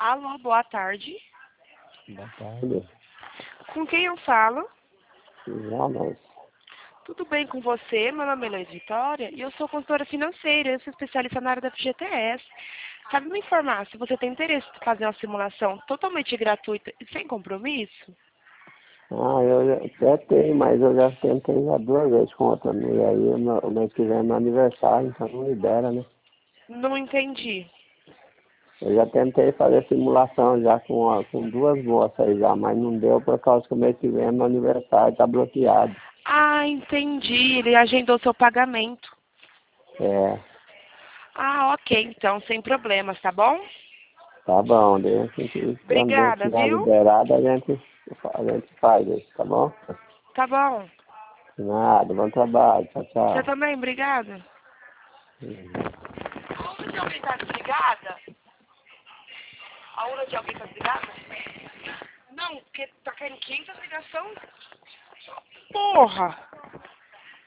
Alô, boa tarde. Boa tarde. Com quem eu falo? Jonas. Tudo bem com você? Meu nome é Luiz Vitória e eu sou consultora financeira, eu sou especialista na área da FGTS. Sabe me informar se você tem interesse em fazer uma simulação totalmente gratuita e sem compromisso? Eu até tenho, mas eu já tentei já 2 vezes com outra amiga. Aí o mês que vem é meu aniversário, então não libera, né? Não entendi. Eu já tentei fazer simulação já com 2 moças aí já, mas não deu por causa que o mês que vem é meu aniversário, tá bloqueado. Ah, entendi. Ele agendou seu pagamento. É, Ah, ok, então, sem problemas, tá bom? tá bom, daí assim que quando eu Obrigada, tiver viu? liberado a gente faz isso, tá bom? Tá bom. De nada, bom trabalho, tchau, Você tchau. também, obrigada. Uhum. A Una de alguém tá desligada? A Una de alguém tá desligada? Não, porque tá caindo 500 ligação. Porra!